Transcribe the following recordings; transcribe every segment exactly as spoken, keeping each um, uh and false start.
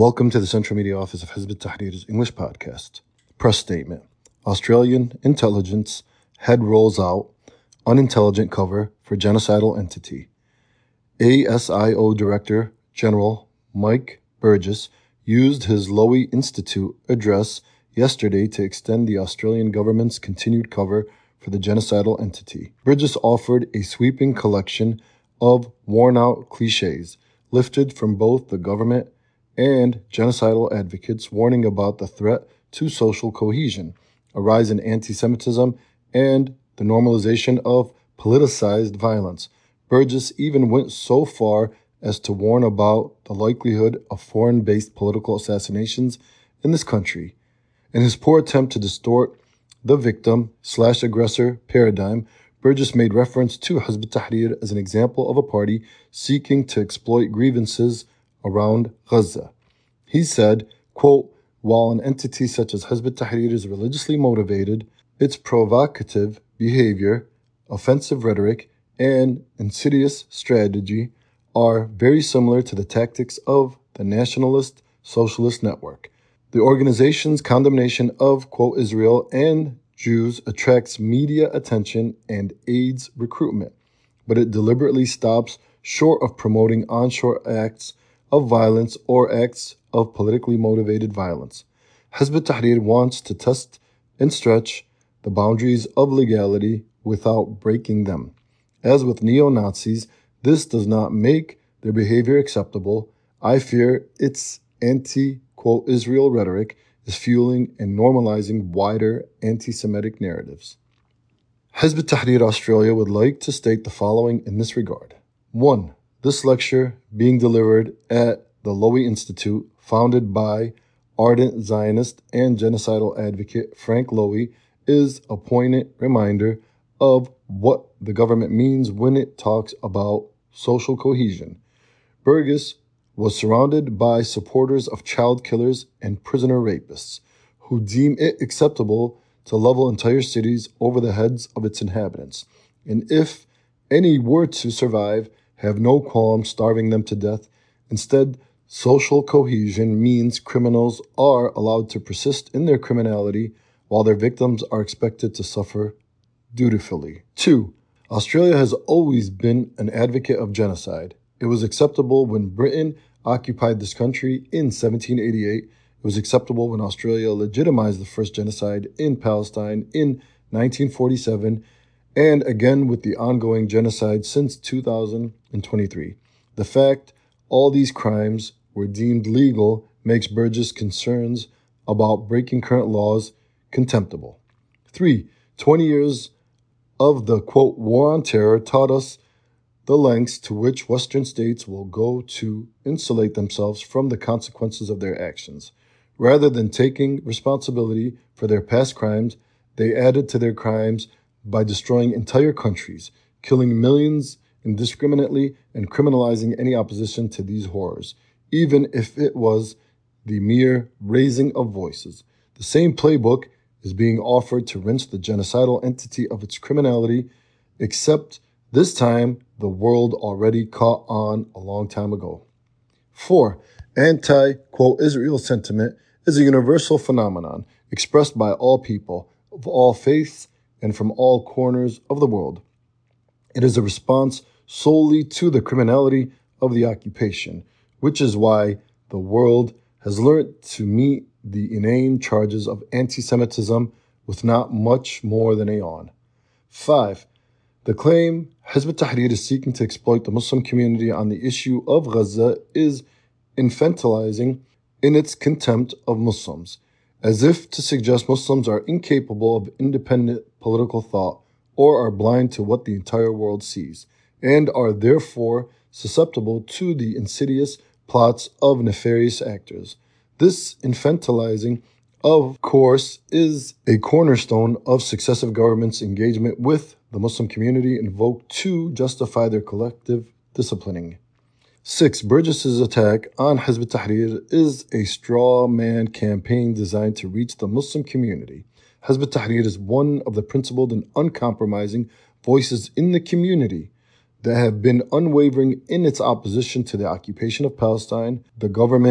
Welcome to the Central Media Office of Hizb ut-Tahrir's English podcast. Press statement. Australian intelligence head rolls out unintelligent cover for genocidal entity. A S I O Director General Mike Burgess used his Lowy Institute address yesterday to extend the Australian government's continued cover for the genocidal entity. Burgess offered a sweeping collection of worn-out cliches lifted from both the government and genocidal advocates, warning about the threat to social cohesion, a rise in anti-Semitism, and the normalization of politicized violence. Burgess even went so far as to warn about the likelihood of foreign-based political assassinations in this country. In his poor attempt to distort the victim-slash-aggressor paradigm, Burgess made reference to Hizb ut-Tahrir as an example of a party seeking to exploit grievances around Gaza. He said, quote, while an entity such as Hizb ut-Tahrir is religiously motivated, its provocative behavior, offensive rhetoric, and insidious strategy are very similar to the tactics of the Nationalist Socialist Network. The organization's condemnation of, quote, Israel and Jews attracts media attention and aids recruitment, but it deliberately stops short of promoting onshore acts of violence or acts of politically motivated violence. Hizb ut-Tahrir wants to test and stretch the boundaries of legality without breaking them. As with neo-Nazis, this does not make their behavior acceptable. I fear its anti-quote Israel rhetoric is fueling and normalizing wider anti-Semitic narratives. Hizb ut-Tahrir Australia would like to state the following in this regard. One, this lecture being delivered at the Lowy Institute, founded by ardent Zionist and genocidal advocate Frank Lowy, is a poignant reminder of what the government means when it talks about social cohesion. Burgess was surrounded by supporters of child killers and prisoner rapists who deem it acceptable to level entire cities over the heads of its inhabitants, and if any were to survive, have no qualm starving them to death. Instead, social cohesion means criminals are allowed to persist in their criminality while their victims are expected to suffer dutifully. Two, Australia has always been an advocate of genocide. It was acceptable when Britain occupied this country in seventeen eighty-eight. It was acceptable when Australia legitimized the first genocide in Palestine in nineteen forty-seven, and again with the ongoing genocide since two thousand twenty-three. The fact all these crimes were deemed legal makes Burgess' concerns about breaking current laws contemptible. Three, twenty years of the, quote, war on terror taught us the lengths to which Western states will go to insulate themselves from the consequences of their actions. Rather than taking responsibility for their past crimes, they added to their crimes by destroying entire countries, killing millions indiscriminately, and criminalizing any opposition to these horrors, even if it was the mere raising of voices. The same playbook is being offered to rinse the genocidal entity of its criminality, except this time the world already caught on a long time ago. Four, anti-quote Israel sentiment is a universal phenomenon expressed by all people of all faiths and from all corners of the world. It is a response solely to the criminality of the occupation, which is why the world has learned to meet the inane charges of anti-Semitism with not much more than a yawn. Five, the claim Hizb ut-Tahrir is seeking to exploit the Muslim community on the issue of Gaza is infantilizing in its contempt of Muslims, as if to suggest Muslims are incapable of independent political thought or are blind to what the entire world sees, and are therefore susceptible to the insidious plots of nefarious actors. This infantilizing, of course, is a cornerstone of successive governments' engagement with the Muslim community invoked to justify their collective disciplining. Six, Burgess's attack on Hizb ut-Tahrir is a straw man campaign designed to reach the Muslim community. Hizb ut-Tahrir is one of the principled and uncompromising voices in the community that have been unwavering in its opposition to the occupation of Palestine, the government,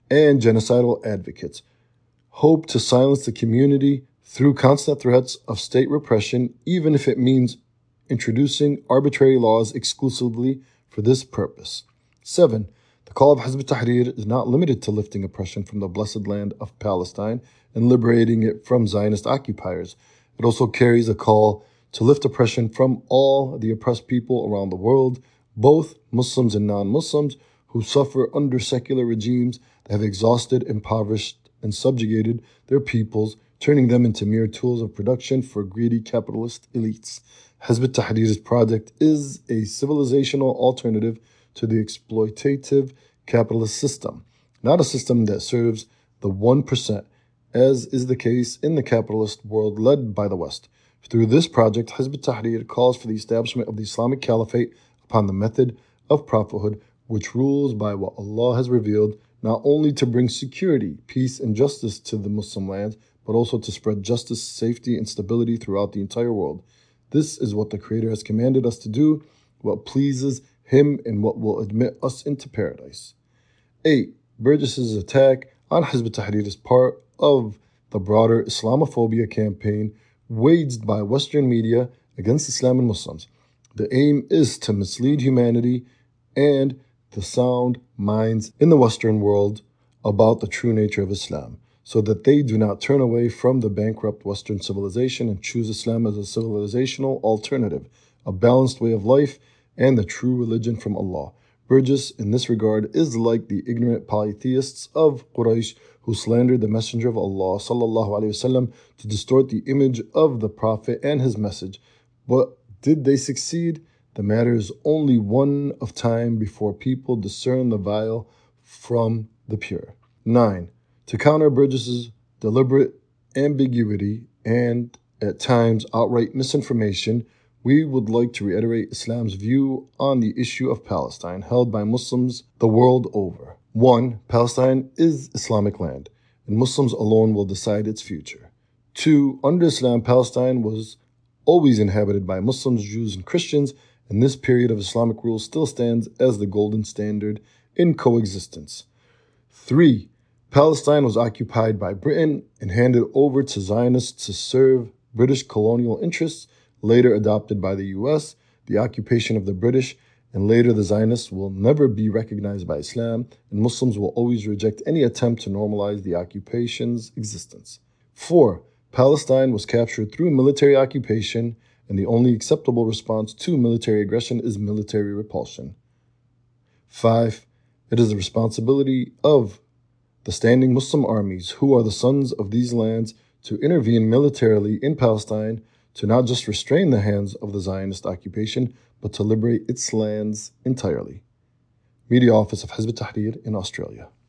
and genocidal advocates hope to silence the community through constant threats of state repression, even if it means introducing arbitrary laws exclusively for this purpose. Seven, the call of Hizb ut-Tahrir is not limited to lifting oppression from the blessed land of Palestine and liberating it from Zionist occupiers. It also carries a call to lift oppression from all the oppressed people around the world, both Muslims and non-Muslims, who suffer under secular regimes that have exhausted, impoverished, and subjugated their peoples, turning them into mere tools of production for greedy capitalist elites. Hizb ut-Tahrir's project is a civilizational alternative to the exploitative capitalist system, not a system that serves the one percent, as is the case in the capitalist world led by the West. Through this project, Hizb ut-Tahrir calls for the establishment of the Islamic Caliphate upon the method of prophethood, which rules by what Allah has revealed, not only to bring security, peace, and justice to the Muslim lands, but also to spread justice, safety, and stability throughout the entire world. This is what the Creator has commanded us to do, what pleases Him, and what will admit us into paradise. Eight, Burgess's attack on Hizb ut-Tahrir is part of the broader Islamophobia campaign waged by Western media against Islam and Muslims. The aim is to mislead humanity and the sound minds in the Western world about the true nature of Islam, so that they do not turn away from the bankrupt Western civilization and choose Islam as a civilizational alternative, a balanced way of life, and the true religion from Allah. Burgess, in this regard, is like the ignorant polytheists of Quraysh who slandered the Messenger of Allah sallallahu alaihi wasallam to distort the image of the Prophet and his message. But did they succeed? The matter is only one of time before people discern the vile from the pure. Nine, to counter Burgess's deliberate ambiguity and, at times, outright misinformation, we would like to reiterate Islam's view on the issue of Palestine, held by Muslims the world over. One, Palestine is Islamic land, and Muslims alone will decide its future. Two, under Islam, Palestine was always inhabited by Muslims, Jews, and Christians, and this period of Islamic rule still stands as the golden standard in coexistence. Three, Palestine was occupied by Britain and handed over to Zionists to serve British colonial interests, later adopted by the U S. The occupation of the British and later the Zionists will never be recognized by Islam, and Muslims will always reject any attempt to normalize the occupation's existence. Four, Palestine was captured through military occupation, and the only acceptable response to military aggression is military repulsion. Five, it is the responsibility of the standing Muslim armies, who are the sons of these lands, to intervene militarily in Palestine, to not just restrain the hands of the Zionist occupation, but to liberate its lands entirely. Media Office of Hizb ut-Tahrir in Australia.